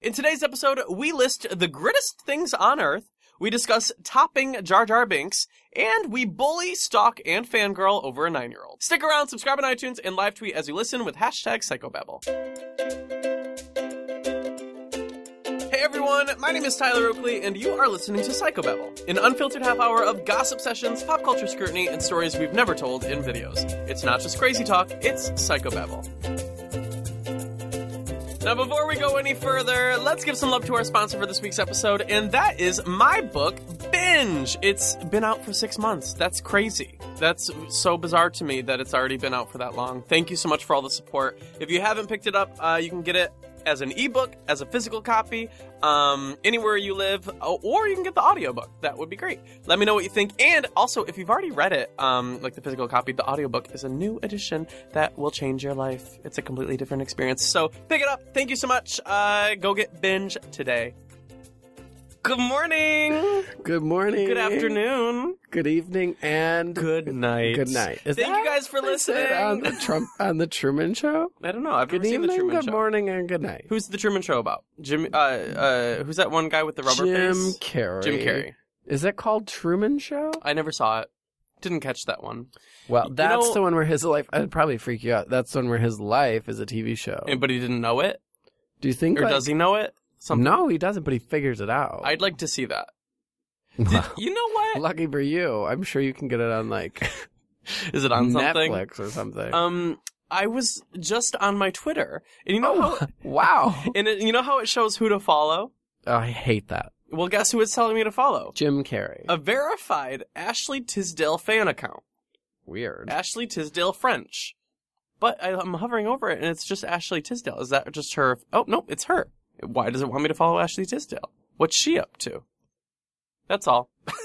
In today's episode, we list the greatest things on Earth, we discuss topping Jar Jar Binks, and we bully, stalk, and fangirl over a 9-year-old. Stick around, subscribe on iTunes, and live tweet as you listen with hashtag Psychobabble. Hey everyone, my name is Tyler Oakley, and you are listening to Psychobabble, an unfiltered half hour of gossip sessions, pop culture scrutiny, and stories we've never told in videos. It's not just crazy talk, it's Psychobabble. Now, before we go any further, let's give some love to our sponsor for this week's episode, and that is my book, Binge. It's been out for 6 months. That's crazy. That's so bizarre to me that it's already been out for that long. Thank you so much for all the support. If you haven't picked it up, you can get it as an ebook, as a physical copy, anywhere you live, or you can get the audiobook. That would be great. Let me know what you think. And also, if you've already read it, like the physical copy, the audiobook is a new edition that will change your life. It's a completely different experience. So pick it up. Thank you so much. Go get Binge today. Good morning. Good morning. Good afternoon. Good evening and good night. Good night. Thank you guys for listening. On the Truman Show? I don't know. I've Good never seen evening, the Truman good Show. morning, and good night. Who's the Truman Show about? Who's that one guy with the rubber Jim face? Carrey. Jim Carrey. Is that called Truman Show? I never saw it. Didn't catch that one. Well, that's the one where his life... I'd probably freak you out. That's the one where his life is a TV show. But he didn't know it? Do you think... Or does he know it? Something. No, he doesn't, but he figures it out. I'd like to see that. Well, you know what? Lucky for you. I'm sure you can get it on, like... Is it on something? Netflix or something. I was just on my Twitter. And you know how... Wow. And you know how it shows who to follow? Oh, I hate that. Well, guess who it's telling me to follow? Jim Carrey. A verified Ashley Tisdale fan account. Weird. Ashley Tisdale French. But I'm hovering over it, and it's just Ashley Tisdale. Is that just her? Oh, no, it's her. Why does it want me to follow Ashley Tisdale? What's she up to? That's all.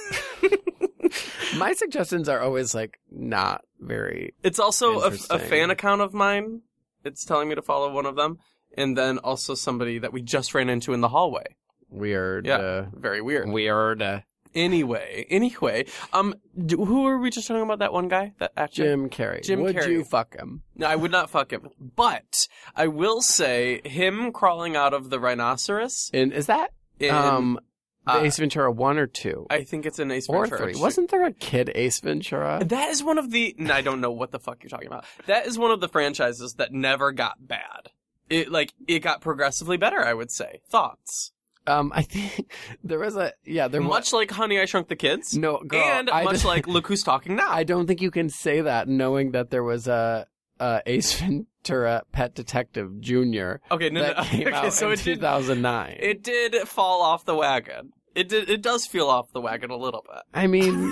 My suggestions are always, like, not very It's also a interesting. fan account of mine. It's telling me to follow one of them. And then also somebody that we just ran into in the hallway. Weird. Yeah, very weird. Weird. Anyway, who were we just talking about? That one guy? That actor? Jim Carrey. Jim Would Carrey. you fuck him? No, I would not fuck him. But I will say him crawling out of the rhinoceros. And is that the Ace Ventura 1 or 2? I think it's an Ace or Ventura. 3. Wasn't there a kid Ace Ventura? That is one of the... I don't know what the fuck you're talking about. That is one of the franchises that never got bad. It got progressively better, I would say. Thoughts? I think there was a... Yeah, there Much like Honey, I Shrunk the Kids. No, girl. And much like Look Who's Talking Now. I don't think you can say that knowing that there was a Ace Ventura Pet Detective Jr. Okay, no, that came out so in 2009. It did fall off the wagon. It does feel off the wagon a little bit. I mean...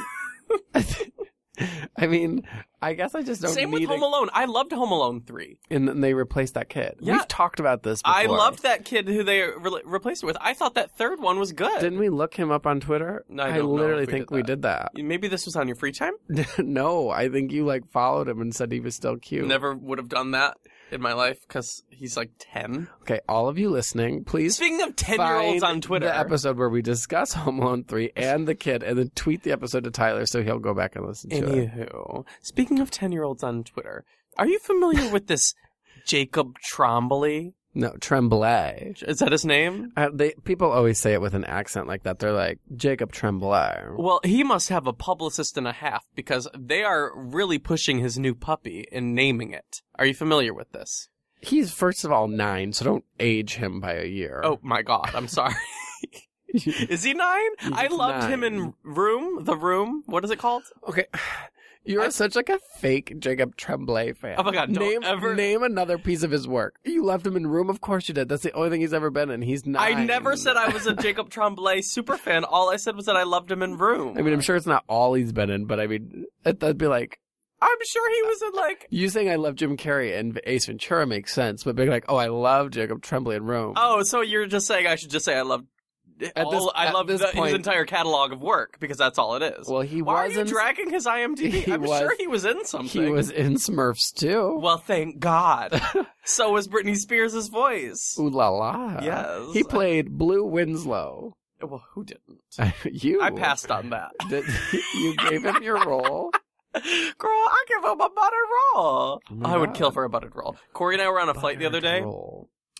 I guess I just don't Same need with Home Alone. I loved Home Alone 3. And then they replaced that kid. Yeah. We've talked about this before. I loved that kid who they replaced it with. I thought that third one was good. Didn't we look him up on Twitter? No, I I don't know literally if we think did we that. did that. Maybe this was on your free time? No, I think you followed him and said he was still cute. Never would have done that in my life because he's 10. Okay, all of you listening, please Speaking of 10-year-olds on Twitter. the episode where we discuss Home Alone 3 and the kid, and then tweet the episode to Tyler so he'll go back and listen to it. Anywho, speaking of 10-year-olds on Twitter, are you familiar with this Jacob Tremblay? No, Tremblay. Is that his name? People always say it with an accent like that. They're like, Jacob Tremblay. Well, he must have a publicist and a half because they are really pushing his new puppy and naming it. Are you familiar with this? He's, first of all, 9, so don't age him by a year. Oh my god, I'm sorry. Is he 9? I loved him in The Room. What is it called? Okay. You're such a fake Jacob Tremblay fan. Oh my god, Name another piece of his work. You left him in Room? Of course you did. That's the only thing he's ever been in. He's 9. I never said I was a Jacob Tremblay super fan. All I said was that I loved him in Room. I mean, I'm sure it's not all he's been in, but I mean, that'd be like... I'm sure he was in You saying I love Jim Carrey and Ace Ventura makes sense, but being like, oh, I love Jacob Tremblay in Rome. Oh, so you're just saying I should just say I love... I love his entire catalog of work because that's all it is. Well, Why are you dragging his IMDb? I'm sure he was in something. He was in Smurfs too. Well, thank God. So was Britney Spears' voice. Ooh la la. Yes. He played Blue Winslow. Well, who didn't? You. I passed on that. You gave him your role. Girl, I give him a buttered roll. I would kill for a buttered roll. Corey and I were on a flight the other day.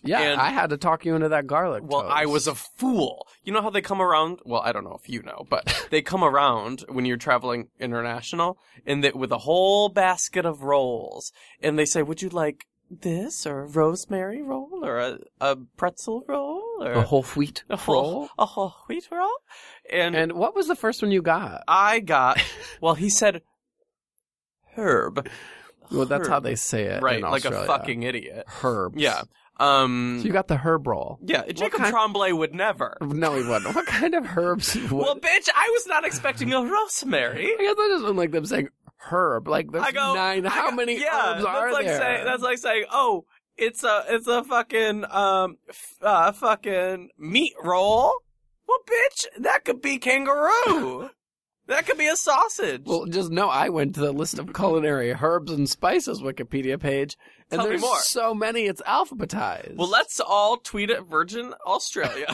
Yeah, And- I had to talk you into that garlic Well, toast. I was a fool. You know how they come around? Well, I don't know if you know, but they come around when you're traveling international, and with a whole basket of rolls, and they say, "Would you like this or a rosemary roll or a pretzel roll or a whole wheat roll. a whole wheat roll?" And what was the first one you got? I got. Well, he said herb. Well, that's how Herb. they say it Right, in like Australia. a fucking idiot. Herbs. Yeah. So you got the herb roll. Yeah, Jacob kind- Tremblay would never. No, he wouldn't. What kind of herbs? Well, bitch, I was not expecting a rosemary. I guess I just don't like them saying herb. Like there's how many herbs are there? That's like saying, oh, it's a fucking fucking meat roll. Well, bitch, that could be kangaroo. That could be a sausage. Well, just know I went to the list of culinary herbs and spices Wikipedia page, and Tell me there's more. so many it's alphabetized. Well, let's all tweet at Virgin Australia.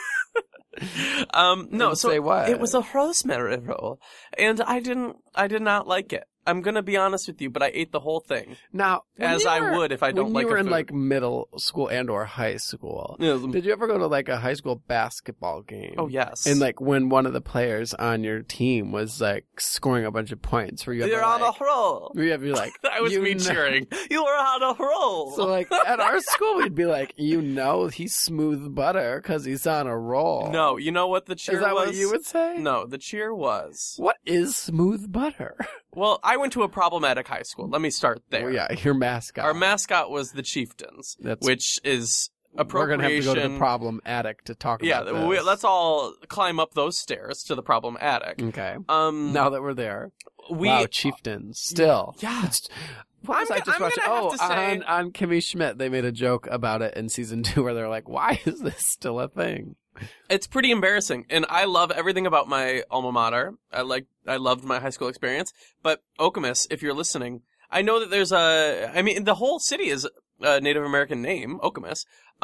No, And so say what? it was a rosemary roll, and I did not like it. I'm gonna be honest with you, but I ate the whole thing, Now, when as you I were- would if I don't when like you were a in food. like middle school and or high school. Yeah, Did you ever go to like a high school basketball game? oh yes, And like when one of the players on your team was like scoring a bunch of points, where you have you're to, on like, a roll. where you have to be like, That was you me know- cheering. You were on a roll. So like at our school, we'd be like, he's smooth butter because he's on a roll. No, you know what the cheer Is that was? what you would say? No, the cheer was. What is smooth butter? Well, I went to a problematic high school. Let me start there. Oh, yeah, your mascot. Our mascot was the Chieftains, That's- which is We're appropriation. gonna have to go to the problem attic to talk Yeah, about this. let's all climb up those stairs to the problem attic. Okay. Now Now that we're there, we wow, chieftains still. Yeah. What was I'm I just I'm watching? gonna have Oh, to say- on Kimmy Schmidt, they made a joke about it in season 2 where they're like, "Why is this still a thing?" It's pretty embarrassing, and I love everything about my alma mater. I loved my high school experience, but Okemos, if you're listening, I know that there's the whole city is a Native American name, Okemos.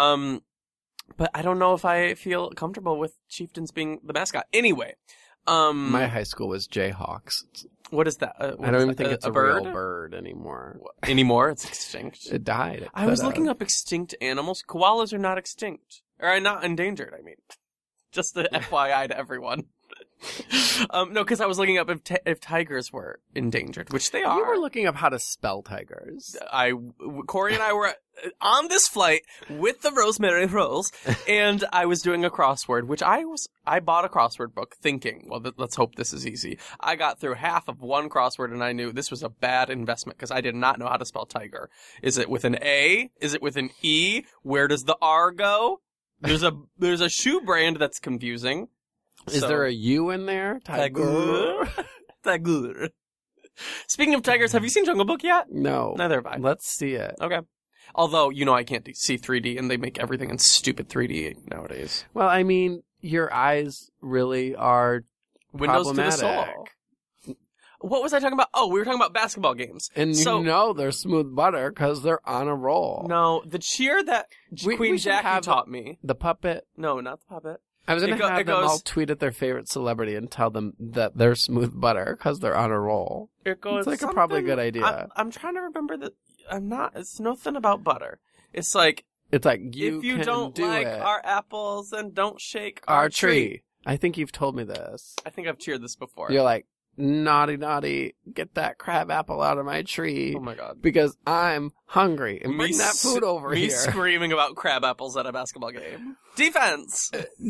But I don't know if I feel comfortable with Chieftains being the mascot. Anyway, My high school was Jayhawks. what is that? I don't even think it's a bird real bird anymore. anymore. It's extinct. It died. I was looking up extinct animals. Koalas are not extinct. Or not endangered, I mean. Just the FYI to everyone. No, because I was looking up if tigers were endangered, which they are. You were looking up how to spell tigers. Corey and I were on this flight with the rosemary rolls, and I was doing a crossword, which I bought a crossword book thinking, well, let's hope this is easy. I got through half of one crossword, and I knew this was a bad investment because I did not know how to spell tiger. Is it with an A? Is it with an E? Where does the R go? There's a shoe brand that's confusing. Is there a U in there? Tiger? Tiger. Speaking of tigers, have you seen Jungle Book yet? No. Neither have I. Let's see it. Okay. Although, I can't see 3D, and they make everything in stupid 3D nowadays. Well, I mean, your eyes really are Windows to the problematic. soul. What was I talking about? Oh, we were talking about basketball games. And so, you know they're smooth butter because they're on a roll. No, the cheer that We Queen should Jackie have taught me. The puppet. No, not the puppet. I was going to have it them goes- all tweet at their favorite celebrity and tell them that they're smooth butter because they're on a roll. It goes It's like probably a good something- idea. I'm trying to remember that. It's nothing about butter. It's like, It's like, if you you can don't do like it. our apples, then don't shake Our tree. I think you've told me this. I think I've cheered this before. You're like, naughty, naughty, get that crab apple out of my tree Oh my god. because I'm hungry. And bring that food over me here. screaming about crab apples at a basketball game. Defense!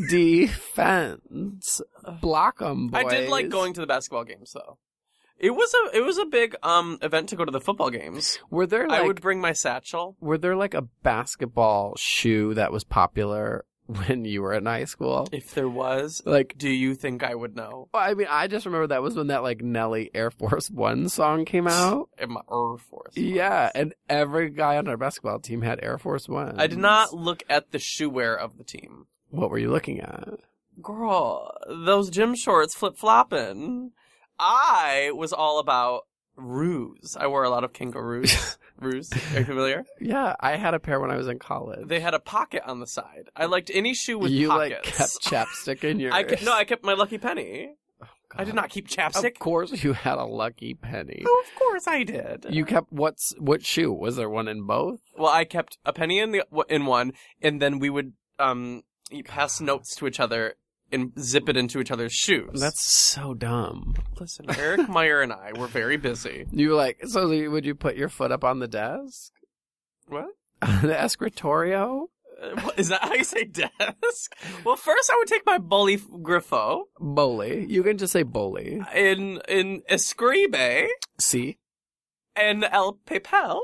Defense. Block 'em, boys. I did like going to the basketball games, though. It was a big event to go to the football games. Were there I like would bring my satchel. were there like a basketball shoe that was popular when you were in high school? If there was, Like, do you think I would know? well, I mean, I just remember that was when that like Nelly Air Force One song came out. In my Air Force. Yeah, and every guy on our basketball team had Air Force One. I did not look at the shoe wear of the team. What were you looking at? Girl, those gym shorts flip-flopping. I was all about ruse. I wore a lot of kangaroos. Ruse. Are you familiar? Yeah, I had a pair when I was in college. They had a pocket on the side. I liked any shoe with you pockets. like kept chapstick in your. I kept my Lucky Penny. Oh I did not keep chapstick. Of course you had a lucky penny. Oh, of course I did. You kept what shoe? Was there one in both? Well, I kept a penny in one, and then we would pass notes to each other and zip it into each other's shoes. That's so dumb. Listen, Eric Meyer and I were very busy. You were like, so would you put your foot up on the desk? What? The escritorio? Is that how you say desk? Well, first I would take my bolígrafo. Boli. You can just say boli. In escribe. Si. En el papel.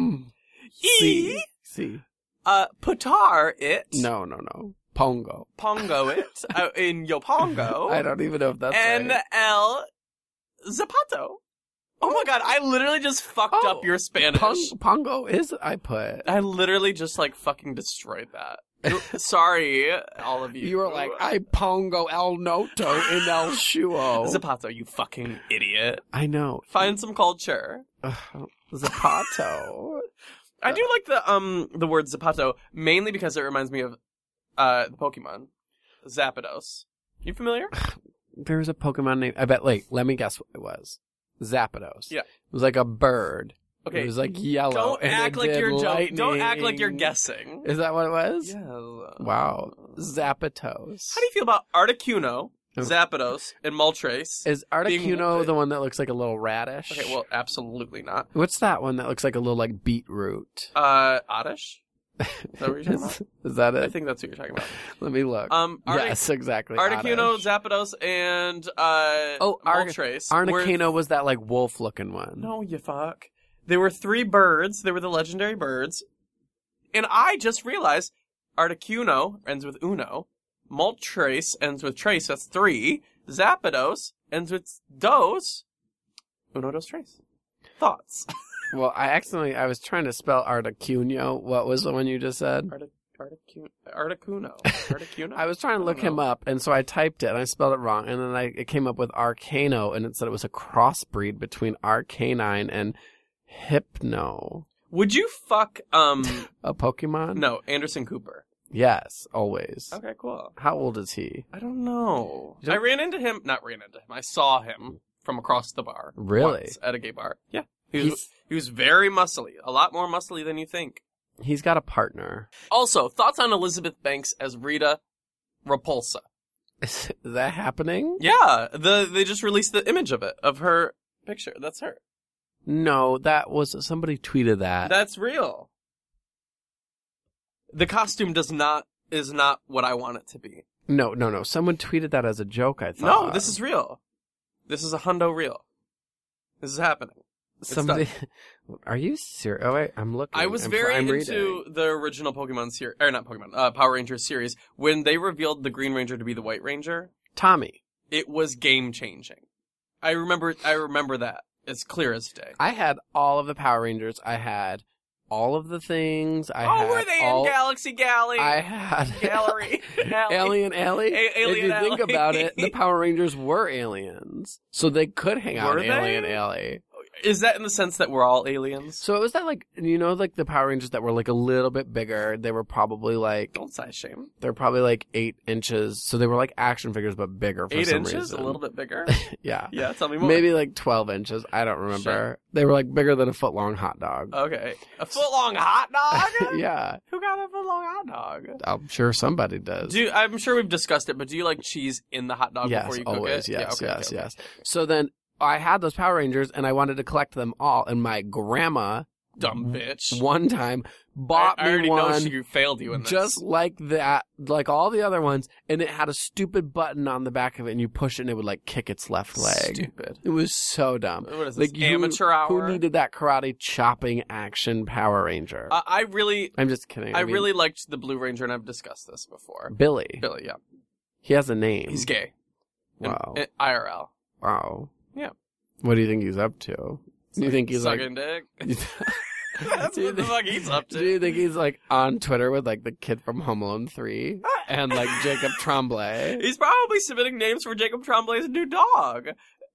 Si. Si. Putar it. No. Pongo. Pongo it. In yo pongo. I don't even know if that's En right. el zapato. Oh my god, I literally just fucked up your Spanish. Pongo is, I put. I literally just, fucking destroyed that. Sorry, all of you. You were like, I pongo el noto in el shuo. Zapato, you fucking idiot. I know. Find some culture. Zapato. I do like the word zapato, mainly because it reminds me of the Pokemon. Zapdos. You familiar? There's a Pokemon name. I bet, let me guess what it was. Zapdos. Yeah. It was like a bird. Okay. It was like yellow. Don't act like you're joking. Don't act like you're guessing. Is that what it was? Yes. Wow. Zapdos. How do you feel about Articuno, Zapdos, and Moltres? Is Articuno the one that looks like a little radish? Okay, well, absolutely not. What's that one that looks like a little beetroot? Oddish? Is that what you're talking about? Is that it? I think that's what you're talking about. Let me look. Yes, exactly. Articuno, Oddish. Zapdos, and Moltres. Articuno was that wolf-looking one. No, you fuck. There were 3 birds. They were the legendary birds. And I just realized Articuno ends with uno. Moltres ends with trace. That's 3. Zapdos ends with dos. Uno, dos, tres. Thoughts? Well, I was trying to spell Articuno. What was the one you just said? Articuno. I was trying to look him up, and so I typed it, and I spelled it wrong, and then it came up with Arcano, and it said it was a crossbreed between Arcanine and Hypno. Would you fuck, a Pokemon? No, Anderson Cooper. Yes, always. Okay, cool. How old is he? I don't know. I saw him from across the bar. Really? Once at a gay bar. Yeah. He was very muscly. A lot more muscly than you think. He's got a partner. Also, thoughts on Elizabeth Banks as Rita Repulsa? Is that happening? Yeah. They just released the image of it, of her picture. That's her. No, somebody tweeted that. That's real. The costume is not what I want it to be. No. Someone tweeted that as a joke, I thought. No, this is real. This is a hundo real. This is happening. Somebody, are you serious? Oh wait, I'm looking. I was very into the original Pokemon series, or not Pokemon, Power Rangers series when they revealed the Green Ranger to be the White Ranger. Tommy. It was game changing. I remember that. It's clear as day. I had all of the Power Rangers. I had all of the things. Were they in Galaxy Galley? I had Gallery. Alien Alley. Alien if you Alley. think about it, the Power Rangers were aliens, so they could hang out in Alien Alley. Is that in the sense that we're all aliens? So it was that the Power Rangers that were a little bit bigger. They were probably don't size shame. They're probably 8 inches. So they were like action figures, but bigger for 8 some inches? reason. A little bit bigger? Yeah. Yeah, tell me more. Maybe 12 inches. I don't remember. Sure. They were bigger than a foot-long hot dog. Okay. A foot-long hot dog? Yeah. Who got a foot-long hot dog? I'm sure somebody does. I'm sure we've discussed it, but do you like cheese in the hot dog before you cook always, it? Yes, yeah, yes. Okay. So then I had those Power Rangers, and I wanted to collect them all, and my grandma, dumb bitch, one time bought I already me one know she failed you in this. just like that, like all the other ones, and it had a stupid button on the back of it, and you push it, and it would kick its left leg. Stupid. It was so dumb. What is this, amateur hour? Who needed that karate chopping action Power Ranger? I'm just kidding. I really liked the Blue Ranger, and I've discussed this before. Billy, yeah. He has a name. He's gay. Wow. IRL. Wow. Yeah. What do you think he's up to? Do you think he's sucking dick? That's what the fuck he's up to. Do you think he's on Twitter with the kid from Home Alone 3 and Jacob Tremblay? He's probably submitting names for Jacob Tremblay's new dog.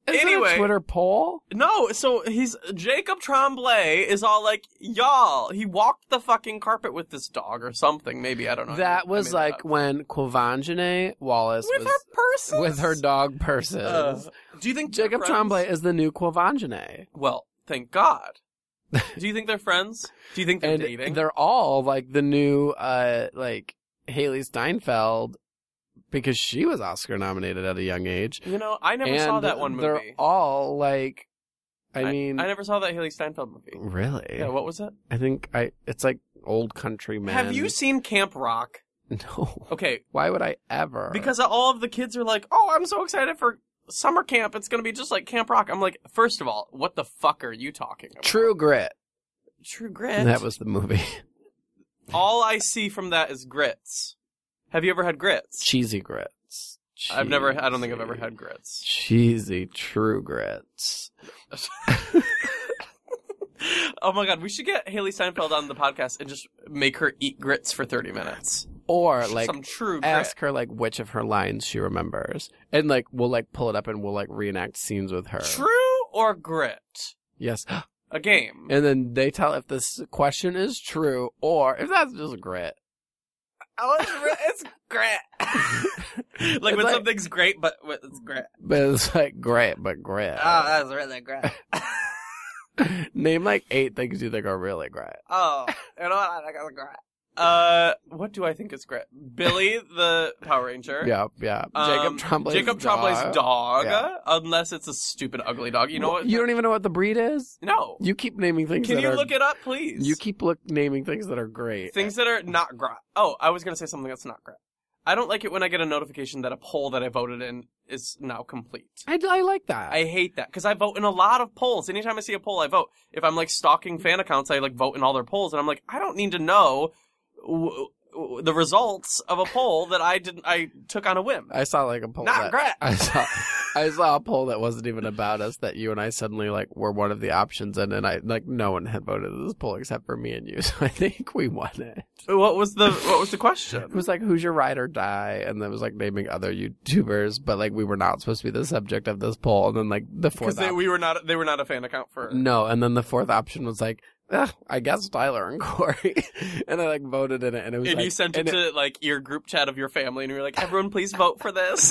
Is it Anyway. a Twitter poll? No, so Jacob Tremblay is all like, y'all, he walked the fucking carpet with this dog or something, maybe, I don't know. That I was made like up. when Quvenzhané Wallis With was her purses? with her dog purses. Do you think they're Jacob friends? Tremblay is the new Quvenzhané. Well, thank God. Do you think they're friends? Do you think they're And dating? they're all like the new like Haley Steinfeld because she was Oscar nominated at a young age. You know, I never and saw that one movie. They're all like, I mean, I never saw that Haley Steinfeld movie. really? Yeah, what was it? I think it's like Old Country Man. Have you seen Camp Rock? No. Okay, Why would I ever? because all of the kids are like, oh, I'm so excited for summer camp. It's going to be just like Camp Rock. I'm like, first of all, what the fuck are you talking about? True Grit. True Grit. That was the movie. All I see from that is grits. Have you ever had grits? Cheesy grits. I don't think I've ever had grits. Cheesy True Grits. Oh my God, we should get Haley Steinfeld on the podcast and just make her eat grits for 30 minutes. Or like Some true grit. ask her like which of her lines she remembers. And like we'll like pull it up and we'll like reenact scenes with her. True or grit? Yes. A game. And then they tell if this question is true or if that's just grit. Oh, it's grit. Like It's when like- something's great, but it's grit. But it's like great, but grit. Oh, that's really grit. Name like 8 things you think are really great. Oh, you know what? I think it's grit. What do I think is grit? Billy the Power Ranger. Yeah. Jacob Tremblay's dog. Yeah. Unless it's a stupid, ugly dog. You know what? You don't even know what the breed is? No. You keep naming things Can that you are... look it up, please? You keep naming things that are great. Things that are not grit. Oh, I was going to say something that's not grit. I don't like it when I get a notification that a poll that I voted in is now complete. I like that. I hate that because I vote in a lot of polls. Anytime I see a poll, I vote. If I'm like stalking fan accounts, I like vote in all their polls, and I'm like, I don't need to know the results of a poll that I took on a whim. I saw like a poll. Not grit. I saw a poll that wasn't even about us that you and I suddenly like were one of the options and I like no one had voted this poll except for me and you. So I think we won it. What was the question? It was like who's your ride or die, and then it was like naming other YouTubers, but like we were not supposed to be the subject of this poll. And then like the fourth Because they were not a fan account for. no, and then the fourth option was like I guess Tyler and Corey, and I like voted in it, and it was And like, you sent it to like your group chat of your family, and you were like, "Everyone, please vote for this."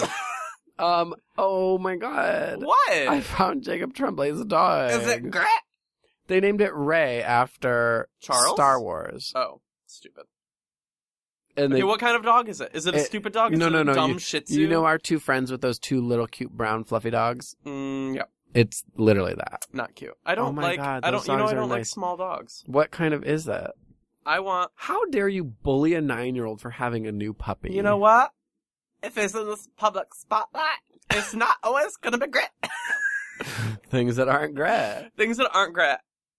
oh my god, What? I found Jacob Tremblay's dog. Is it grit? They named it Ray after Charles? Star Wars. Oh, stupid. And Okay, what kind of dog is it? Is it a stupid dog? Is no, it no, a no. dumb Shih Tzu? You know our two friends with those two little cute brown fluffy dogs? Yeah, It's literally that. not cute. I don't Oh my like. God, I those don't. You know, dogs I are don't like nice. small dogs. What kind of is that? I want. How dare you bully a 9-year-old for having a new puppy? You know what? If it's in this public spotlight, it's not always gonna be grit. Things that aren't great. Things that aren't grit.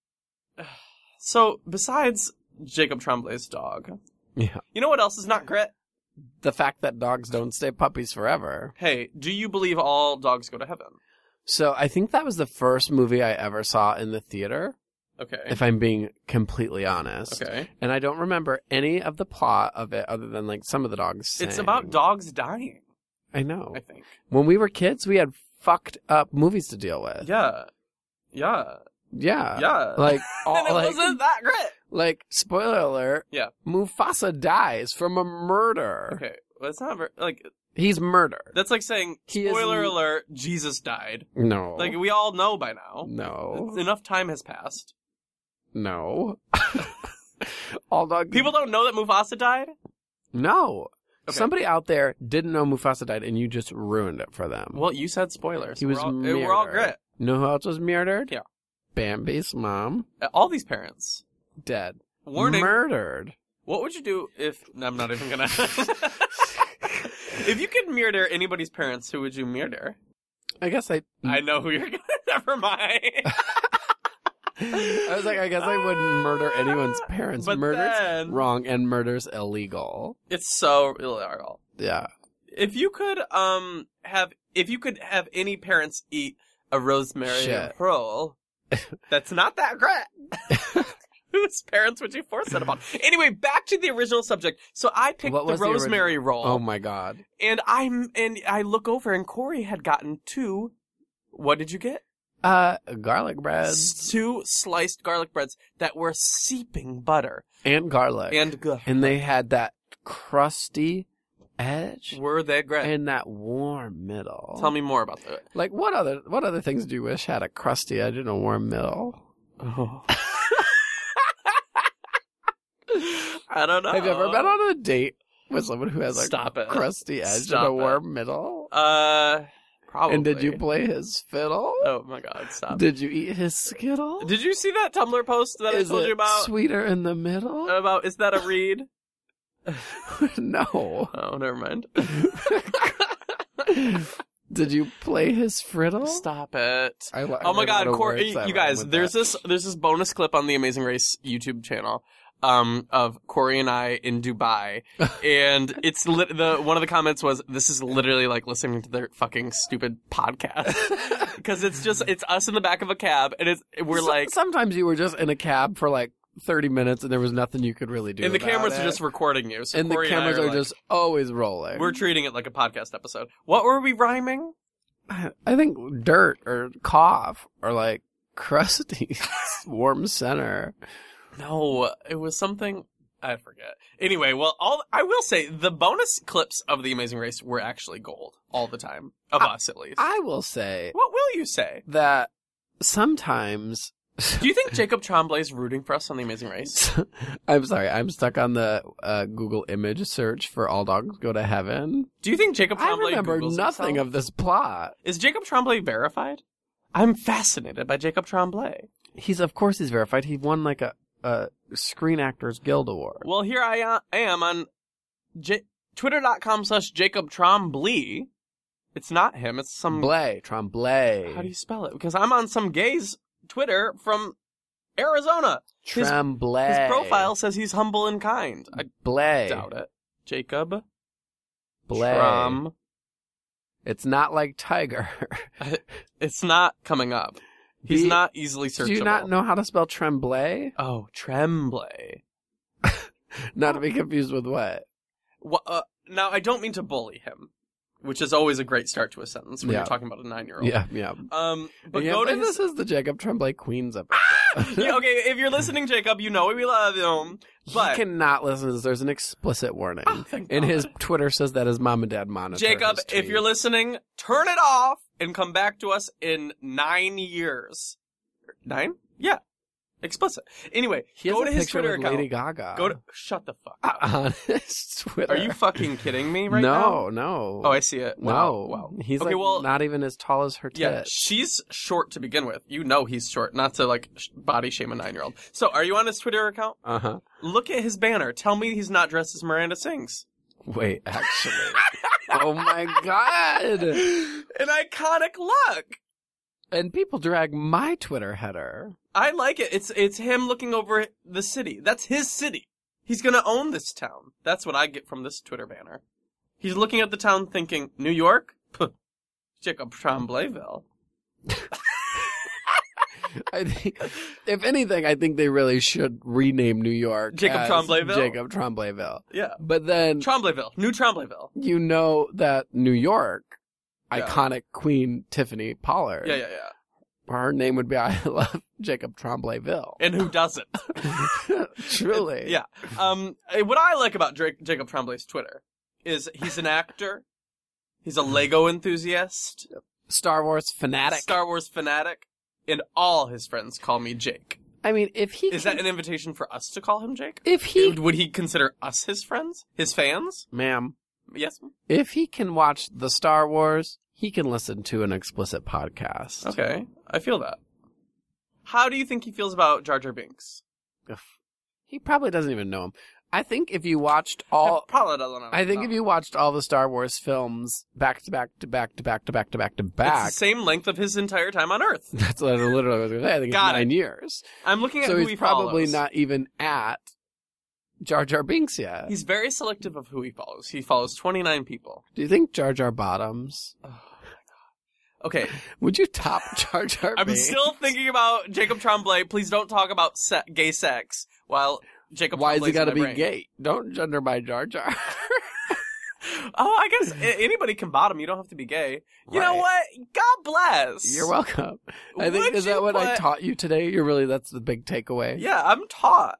So, besides Jacob Tremblay's dog, Yeah. you know what else is not grit? The fact that dogs don't stay puppies forever. Hey, do you believe all dogs go to heaven? So I think that was the first movie I ever saw in the theater, Okay. if I'm being completely honest. Okay. And I don't remember any of the plot of it other than like some of the dogs It's sang. about dogs dying, I know. I think. When we were kids, we had fucked up movies to deal with. Yeah. Yeah. Yeah. Yeah. Like, And it like, wasn't that grit. like, spoiler alert. Yeah. Mufasa dies from a murder. Okay. Well, it's not very, like, He's murdered. that's like saying, He is- spoiler alert, Jesus died. No. Like, we all know by now. No. Enough time has passed. No. All dogs. People don't know that Mufasa died? No. Okay. Somebody out there didn't know Mufasa died, and you just ruined it for them. Well, you said spoilers. he was We're all murdered. grit. Know who else was murdered? Yeah. Bambi's mom. All these parents. Dead. Warning. Murdered. What would you do if... I'm not even gonna... If you could murder anybody's parents, who would you murder? I guess I I know who you're gonna... Never mind. I was like, I guess I wouldn't murder anyone's parents. But Murder's then- wrong, and murder's illegal. It's so illegal. Yeah. If you could have any parents eat a rosemary Shit. roll, that's not that great. Whose parents would you force that upon? Anyway, back to the original subject. So I picked What the was the rosemary roll. Oh my god. And I look over and Corey had gotten 2 What did you get? Garlic bread. 2 sliced garlic breads that were seeping butter. And garlic. And they had that crusty edge. Were they great? And that warm middle. Tell me more about that. Like, what other things do you wish had a crusty edge and a warm middle? Oh. I don't know. Have you ever been on a date with someone who has a crusty edge and a warm middle? Probably. And did you play his fiddle? Oh my God, stop. Did you eat his Skittle? Did you see that Tumblr post that I told you about? Sweeter in the middle? Is that a read? No. Oh, never mind. Did you play his friddle? Stop it. Oh my God, Corey, you guys, there's this bonus clip on the Amazing Race YouTube channel. Of Corey and I in Dubai, and it's one of the comments was, "This is literally like listening to their fucking stupid podcast," because it's us in the back of a cab, and we're like. Sometimes you were just in a cab for like 30 minutes, and there was nothing you could really do. And the cameras are just recording you, so and Corey the cameras and I are just always rolling. We're treating it like a podcast episode. What were we rhyming? I think dirt or cough or like crusty warm center. No, it was something I forget. Anyway, well, I will say the bonus clips of The Amazing Race were actually gold all the time, of us at least. I will say. What will you say? That sometimes. Do you think Jacob Tremblay is rooting for us on The Amazing Race? I'm sorry, I'm stuck on the Google image search for All Dogs Go to Heaven. Do you think Jacob Tremblay? I remember nothing of this plot. Is Jacob Tremblay verified? I'm fascinated by Jacob Tremblay. Of course he's verified. He won like a Screen Actors Guild Award. Well, here I am on Twitter.com/Jacob Tremblay. It's not him. It's some Tremblay. How do you spell it? Because I'm on some gay's Twitter from Arizona. Tremblay. His profile says he's humble and kind. I doubt it. Jacob Blay. It's not like Tiger. It's not coming up. He's not easily searchable. Do you not know how to spell Tremblay? Oh, Tremblay. Not to be confused with what? Now, I don't mean to bully him, which is always a great start to a sentence when you're talking about a 9-year-old. Yeah. But go to this is the Jacob Tremblay Queens episode. Yeah, okay, if you're listening, Jacob, you know we love him. But he cannot listen to this. There's an explicit warning. And his Twitter says that his mom and dad monitor Jacob, his if you're listening, turn it off and come back to us in 9 years. 9? Yeah. Explicit. Anyway, go to his Twitter account. Lady Gaga. Shut the fuck up. On his Twitter. Are you fucking kidding me right now? No. Oh, I see it. Wow. No. He's not even as tall as her tits. Yeah, she's short to begin with. You know he's short, not to body shame a 9-year-old. So, are you on his Twitter account? Uh-huh. Look at his banner. Tell me he's not dressed as Miranda Sings. Wait, actually. Oh my God. An iconic look. And people drag my Twitter header. I like it. It's him looking over the city. That's his city. He's gonna own this town. That's what I get from this Twitter banner. He's looking at the town thinking, New York? Puh. Jacob Tremblayville. I think, if anything, I think they really should rename New York Jacob Tremblayville? Jacob Tremblayville. Yeah. But then... Tremblayville. New Tremblayville. You know that New York, iconic Queen Tiffany Pollard. Yeah. Her name would be I Love Jacob Tremblayville. And who doesn't? Truly. Yeah. What I like about Jacob Tremblay's Twitter is he's an actor. He's a Lego enthusiast. Star Wars fanatic. And all his friends call me Jake. I mean, Is that an invitation for us to call him Jake? Would he consider us his friends? His fans? Ma'am. Yes. If he can watch the Star Wars, he can listen to an explicit podcast. Okay. I feel that. How do you think he feels about Jar Jar Binks? He probably doesn't even know him. I think if you watched all... Probably doesn't know. I think if you watched all the Star Wars films back to back... It's the same length of his entire time on Earth. That's what I literally was going to say. I think it's 9 years. I'm looking at who he follows. So he's probably not even at Jar Jar Binks yet. He's very selective of who he follows. He follows 29 people. Do you think Jar Jar bottoms? Oh, my God. Okay. Would you top Jar Jar Binks? I'm still thinking about Jacob Tremblay. Please don't talk about gay sex while Jacob Why Tremblay's has he got to be brain. gay? Don't gender my Jar Jar. Oh, I guess anybody can bottom. You don't have to be gay. You know what? God bless. You're welcome. I think, is that what I taught you today? That's the big takeaway? Yeah, I'm taught.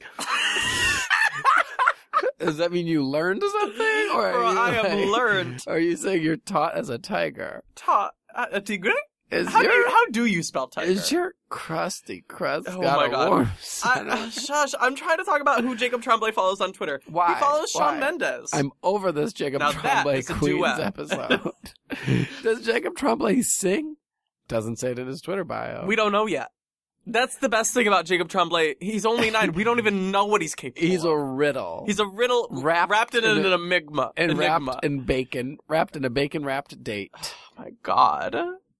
Does that mean you learned something? Or I have learned. Are you saying you're taught as a tiger? Taught? A tigre? How do you spell tiger? Is your crusty crust oh got my a God. warm Shush, I'm trying to talk about who Jacob Tremblay follows on Twitter. Why? He follows Shawn Why? Mendes. I'm over this Jacob Now Tremblay that is a Queens duet. episode. Does Jacob Tremblay sing? Doesn't say it in his Twitter bio. We don't know yet. That's the best thing about Jacob Tremblay. He's only 9. We don't even know what he's capable He's of. a riddle. He's a riddle wrapped in an enigma. And enigma. wrapped in bacon. Wrapped in a bacon-wrapped date. Oh my God.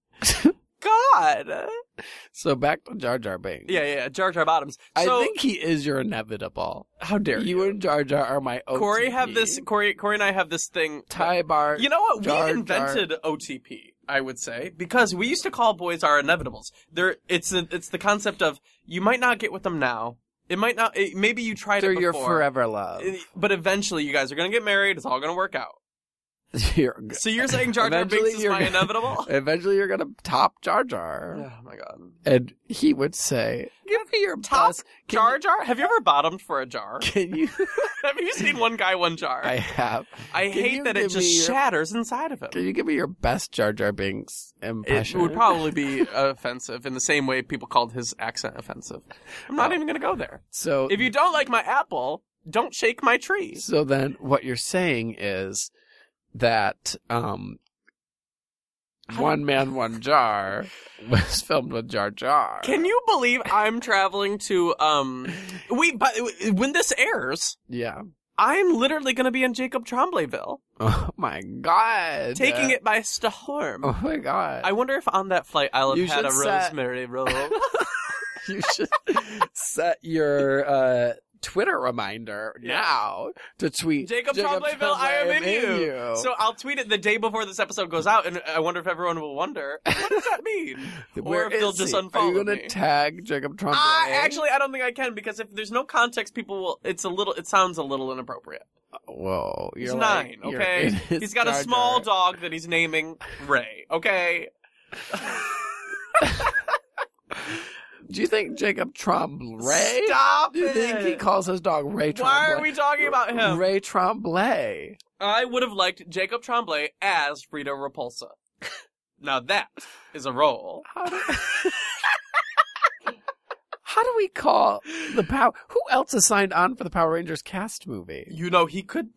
God. So back to Jar Jar Binks. Yeah. Jar Jar Bottoms. I So, think he is your inevitable. how dare you? You and Jar Jar are my OTP. Corey and I have this thing. Ty Bar. You know what? Jar We Jar. invented OTP, I would say, because we used to call boys our inevitables. It's the concept of you might not get with them now. It might not. Maybe you tried They're it before. your forever love. But eventually, you guys are going to get married. It's all going to work out. You're So you're saying Jar Jar Eventually Binks is you're my gonna- inevitable? Eventually, you're gonna top Jar Jar, Oh my God. and he would say, "Give me your Top best." Jar Jar? Have you ever bottomed for a jar? Can you? Have you seen one guy, one jar? I have. I Can hate you that it give me just your- shatters inside of him. Can you give me your best Jar Jar Binks It impression? would probably be offensive in the same way people called his accent offensive. I'm not even going to go there. So If you don't like my apple, don't shake my tree. So then, what you're saying is that One Man, One Jar was filmed with Jar Jar. Can you believe I'm traveling to when this airs, Yeah. I'm literally going to be in Jacob Tremblayville, Oh my God. taking it by storm. Oh my God. I wonder if on that flight I'll You have had a should set- rosemary roll. You should set your Twitter reminder now to tweet Jacob Tremblayville, I am in you. So I'll tweet it the day before this episode goes out, and I wonder if everyone will wonder, what does that mean? Where or if they'll is just he? unfollow Are you gonna me. tag Jacob Tremblay? Actually, I don't think I can, because if there's no context, people will. It sounds a little inappropriate. Whoa, He's you're 9, like, okay? you're- it is He's got a Jar small Jar. dog that he's naming Ray, okay? Do you think Jacob Tremblay? Stop Do you it! think he calls his dog Ray Tremblay? Why are we talking about him? Ray Tremblay. I would have liked Jacob Tremblay as Rita Repulsa. Now that is a role. How do we call the Power? Who else is signed on for the Power Rangers cast movie? You know,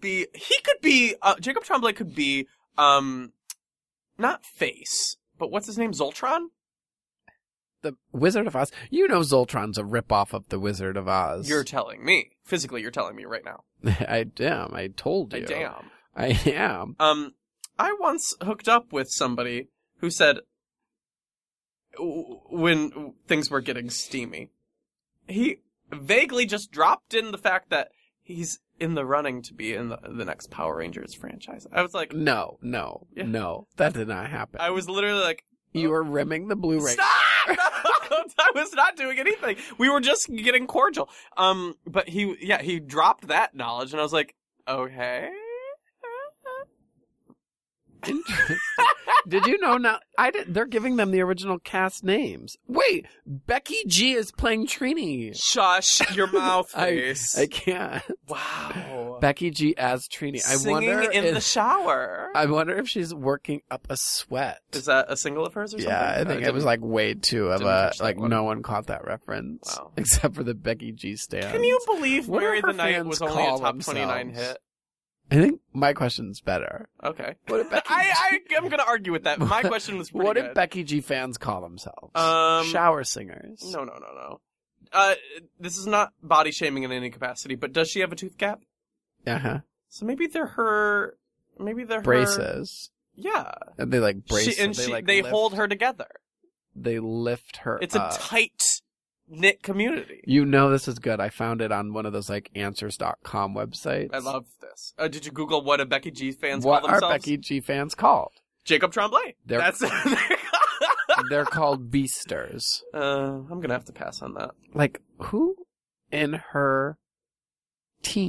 Jacob Tremblay could be, not Face, but what's his name? Zoltron? The Wizard of Oz. You know Zoltron's a ripoff of the Wizard of Oz. You're telling me. Physically, you're telling me right now. I am. I told you. I am. I once hooked up with somebody who said, when things were getting steamy, he vaguely just dropped in the fact that he's in the running to be in the next Power Rangers franchise. I was like, No. Yeah. No. That did not happen. I was literally like, You were rimming the Blu-ray. stop! No, I was not doing anything. We were just getting cordial. But he dropped that knowledge, and I was like, okay. Interesting. Did you know now? They're giving them the original cast names. Wait, Becky G is playing Trini. Shush your mouth, face. I can't. Wow. Becky G as Trini. Singing in the shower. I wonder if she's working up a sweat. Is that a single of hers or something? Yeah, I think it was like way too of didn't a catch that like one. no one caught that reference Wow. except for the Becky G stand. Can you believe What do Mary her the Night fans was only a call top 29 themselves? hit? I think my question's better. Okay. What did Becky I'm going to argue with that. My question was pretty What good. did Becky G fans call themselves? Shower singers. No. This is not body shaming in any capacity, but does she have a tooth gap? Uh-huh. So maybe they're her Braces. Yeah. And they like brace. They hold her together. They lift her It's up. a tight knit community. You know this is good. I found it on one of those like answers.com websites. I love this. Did you Google what a Becky G fans What call are themselves? Becky G fans called? Jacob Tremblay. That's They're called Beasters. I'm going to have to pass on that. Like, who in her team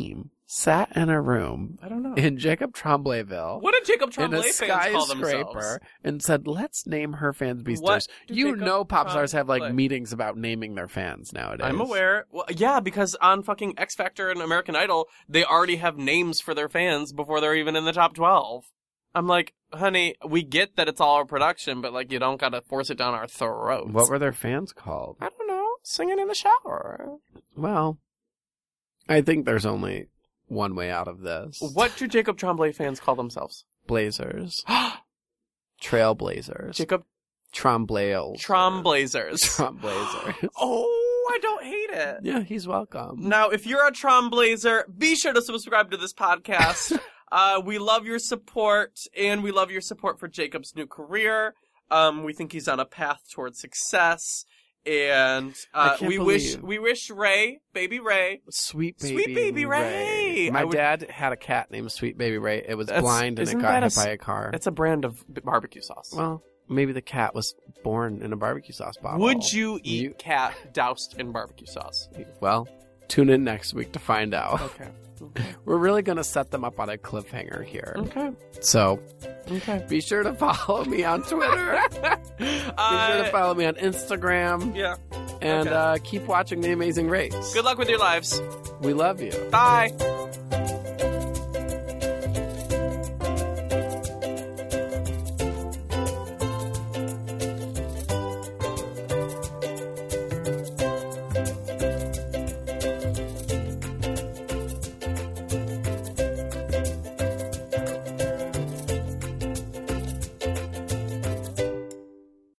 sat in a room I don't know. in Jacob Tremblay-ville What did Jacob Tremblay in a fans call themselves? skyscraper and said, let's name her fans What Beasters. do You Jacob know pop stars have like Tremblay- meetings about naming their fans nowadays. I'm aware. Well, yeah, because on fucking X Factor and American Idol, they already have names for their fans before they're even in the top 12. I'm like, honey, we get that it's all a production, but like, you don't gotta force it down our throats. What were their fans called? I don't know. Singing in the shower. Well, I think there's only one way out of this. What do Jacob Tremblay fans call themselves? Blazers. Trailblazers. Jacob Tremblay-els. Tromblazers. Tromblazers. Oh, I don't hate it. Yeah, he's welcome. Now, if you're a Tromblazer, be sure to subscribe to this podcast. We love your support, and we love your support for Jacob's new career. We think he's on a path towards success, and we wish Ray, baby Ray, Sweet baby Ray. My dad had a cat named Sweet Baby Ray. It was blind and it got hit by a car. It's a brand of barbecue sauce. Well, maybe the cat was born in a barbecue sauce bottle. Would you eat cat doused in barbecue sauce? Well, tune in next week to find out. Okay. We're really going to set them up on a cliffhanger here. Okay. So, Okay. be sure to follow me on Twitter. Be sure to follow me on Instagram. Yeah. And keep watching The Amazing Race. Good luck with your lives. We love you. Bye.